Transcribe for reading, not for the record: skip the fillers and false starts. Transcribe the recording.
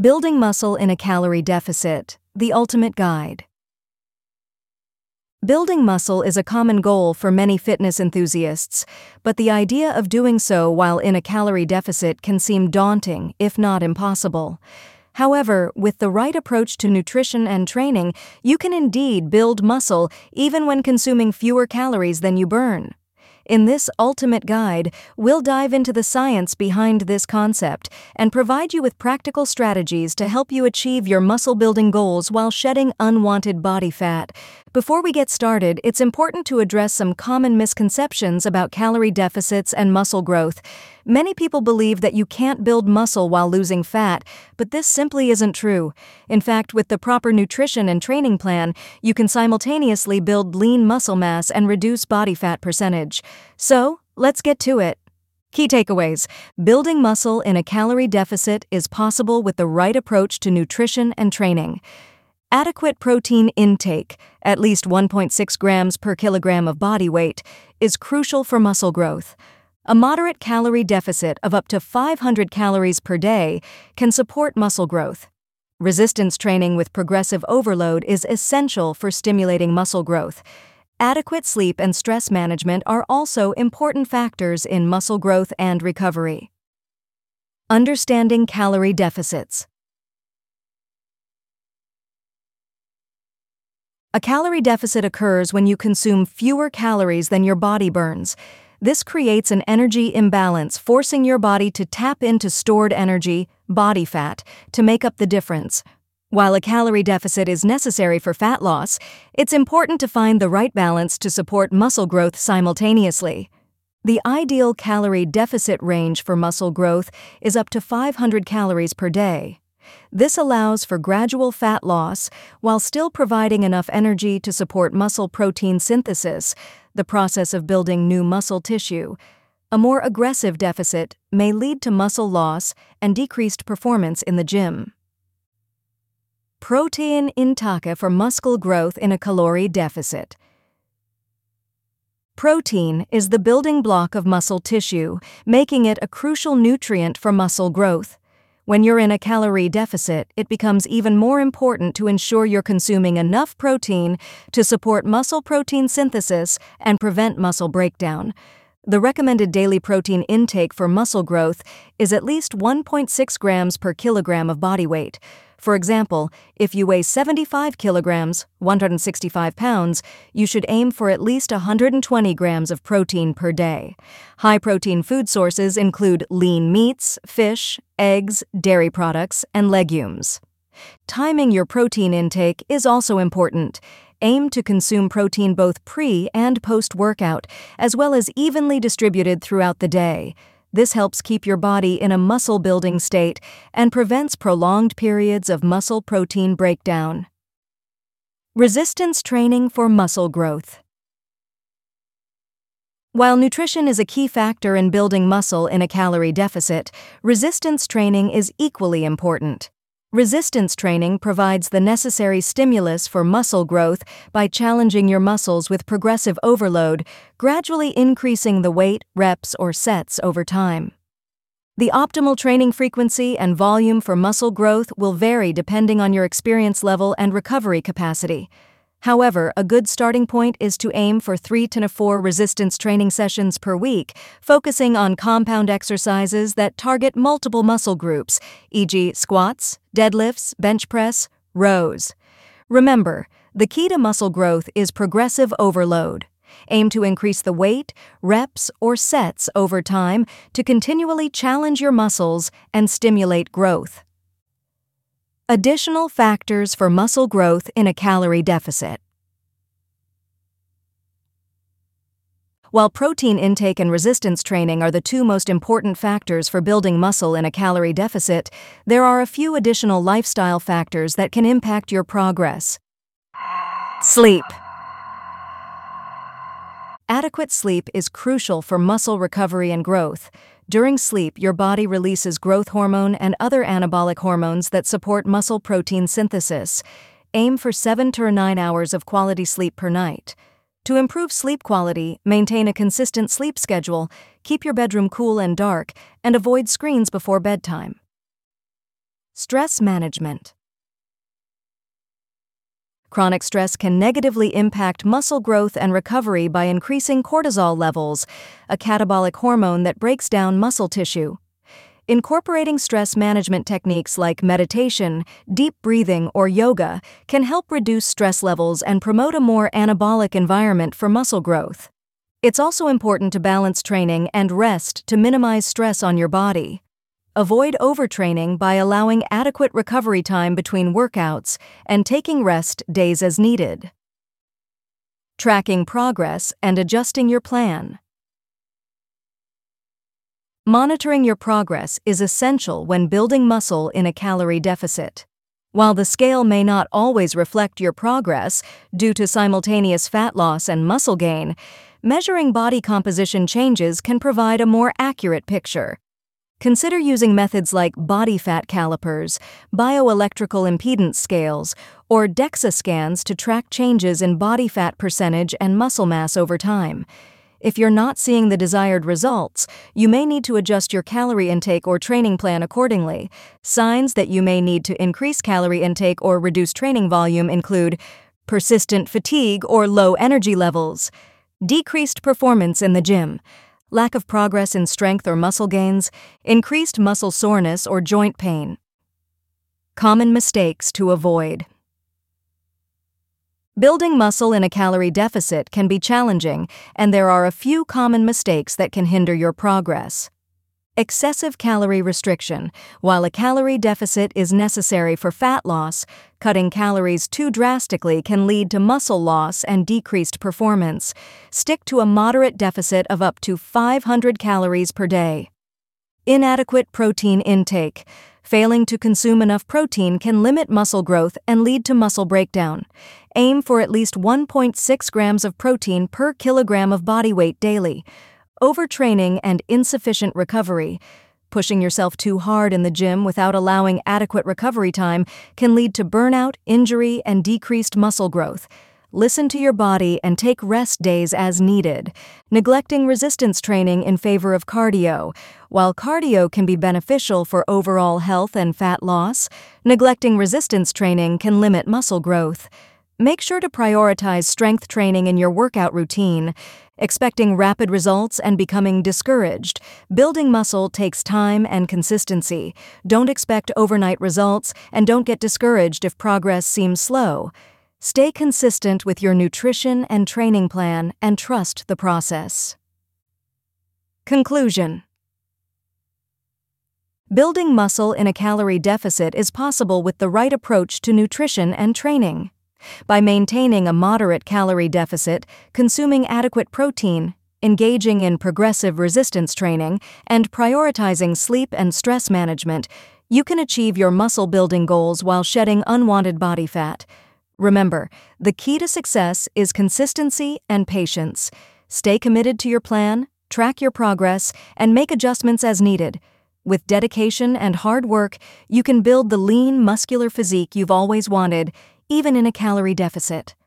Building muscle in a calorie deficit, the ultimate guide. Building muscle is a common goal for many fitness enthusiasts, but the idea of doing so while in a calorie deficit can seem daunting, if not impossible. However, with the right approach to nutrition and training, you can indeed build muscle even when consuming fewer calories than you burn. In this ultimate guide, we'll dive into the science behind this concept and provide you with practical strategies to help you achieve your muscle-building goals while shedding unwanted body fat. Before we get started, it's important to address some common misconceptions about calorie deficits and muscle growth. Many people believe that you can't build muscle while losing fat, but this simply isn't true. In fact, with the proper nutrition and training plan, you can simultaneously build lean muscle mass and reduce body fat percentage. So, let's get to it. Key takeaways. Building muscle in a calorie deficit is possible with the right approach to nutrition and training. Adequate protein intake, at least 1.6 grams per kilogram of body weight, is crucial for muscle growth. A moderate calorie deficit of up to 500 calories per day can support muscle growth. Resistance training with progressive overload is essential for stimulating muscle growth. Adequate sleep and stress management are also important factors in muscle growth and recovery. Understanding calorie deficits. A calorie deficit occurs when you consume fewer calories than your body burns. This creates an energy imbalance, forcing your body to tap into stored energy, body fat, to make up the difference. While a calorie deficit is necessary for fat loss, it's important to find the right balance to support muscle growth simultaneously. The ideal calorie deficit range for muscle growth is up to 500 calories per day. This allows for gradual fat loss while still providing enough energy to support muscle protein synthesis, the process of building new muscle tissue. A more aggressive deficit may lead to muscle loss and decreased performance in the gym. Protein intake for muscle growth in a calorie deficit. Protein is the building block of muscle tissue, making it a crucial nutrient for muscle growth. When you're in a calorie deficit, it becomes even more important to ensure you're consuming enough protein to support muscle protein synthesis and prevent muscle breakdown. The recommended daily protein intake for muscle growth is at least 1.6 grams per kilogram of body weight. For example, if you weigh 75 kilograms, 165 pounds, you should aim for at least 120 grams of protein per day. High-protein food sources include lean meats, fish, eggs, dairy products, and legumes. Timing your protein intake is also important. Aim to consume protein both pre- and post-workout, as well as evenly distributed throughout the day. This helps keep your body in a muscle-building state and prevents prolonged periods of muscle protein breakdown. Resistance training for muscle growth. While nutrition is a key factor in building muscle in a calorie deficit, resistance training is equally important. Resistance training provides the necessary stimulus for muscle growth by challenging your muscles with progressive overload, gradually increasing the weight, reps, or sets over time. The optimal training frequency and volume for muscle growth will vary depending on your experience level and recovery capacity. However, a good starting point is to aim for 3 to 4 resistance training sessions per week, focusing on compound exercises that target multiple muscle groups, e.g. squats, deadlifts, bench press, rows. Remember, the key to muscle growth is progressive overload. Aim to increase the weight, reps, or sets over time to continually challenge your muscles and stimulate growth. Additional factors for muscle growth in a calorie deficit. While protein intake and resistance training are the two most important factors for building muscle in a calorie deficit, there are a few additional lifestyle factors that can impact your progress. Sleep. Adequate sleep is crucial for muscle recovery and growth. During sleep, your body releases growth hormone and other anabolic hormones that support muscle protein synthesis. Aim for 7 to 9 hours of quality sleep per night. To improve sleep quality, maintain a consistent sleep schedule, keep your bedroom cool and dark, and avoid screens before bedtime. Stress management. Chronic stress can negatively impact muscle growth and recovery by increasing cortisol levels, a catabolic hormone that breaks down muscle tissue. Incorporating stress management techniques like meditation, deep breathing, or yoga can help reduce stress levels and promote a more anabolic environment for muscle growth. It's also important to balance training and rest to minimize stress on your body. Avoid overtraining by allowing adequate recovery time between workouts and taking rest days as needed. Tracking progress and adjusting your plan. Monitoring your progress is essential when building muscle in a calorie deficit. While the scale may not always reflect your progress due to simultaneous fat loss and muscle gain, measuring body composition changes can provide a more accurate picture. Consider using methods like body fat calipers, bioelectrical impedance scales, or DEXA scans to track changes in body fat percentage and muscle mass over time. If you're not seeing the desired results, you may need to adjust your calorie intake or training plan accordingly. Signs that you may need to increase calorie intake or reduce training volume include persistent fatigue or low energy levels, decreased performance in the gym, lack of progress in strength or muscle gains, increased muscle soreness or joint pain. Common mistakes to avoid. Building muscle in a calorie deficit can be challenging, and there are a few common mistakes that can hinder your progress. Excessive calorie restriction. While a calorie deficit is necessary for fat loss, cutting calories too drastically can lead to muscle loss and decreased performance. Stick to a moderate deficit of up to 500 calories per day. Inadequate protein intake. Failing to consume enough protein can limit muscle growth and lead to muscle breakdown. Aim for at least 1.6 grams of protein per kilogram of body weight daily. Overtraining and insufficient recovery. Pushing yourself too hard in the gym without allowing adequate recovery time can lead to burnout, injury, and decreased muscle growth. Listen to your body and take rest days as needed. Neglecting resistance training in favor of cardio. While cardio can be beneficial for overall health and fat loss, neglecting resistance training can limit muscle growth. Make sure to prioritize strength training in your workout routine. Expecting rapid results and becoming discouraged. Building muscle takes time and consistency. Don't expect overnight results and don't get discouraged if progress seems slow. Stay consistent with your nutrition and training plan and trust the process. Conclusion. Building muscle in a calorie deficit is possible with the right approach to nutrition and training. By maintaining a moderate calorie deficit, consuming adequate protein, engaging in progressive resistance training, and prioritizing sleep and stress management, you can achieve your muscle-building goals while shedding unwanted body fat. Remember, the key to success is consistency and patience. Stay committed to your plan, track your progress, and make adjustments as needed. With dedication and hard work, you can build the lean, muscular physique you've always wanted, even in a calorie deficit.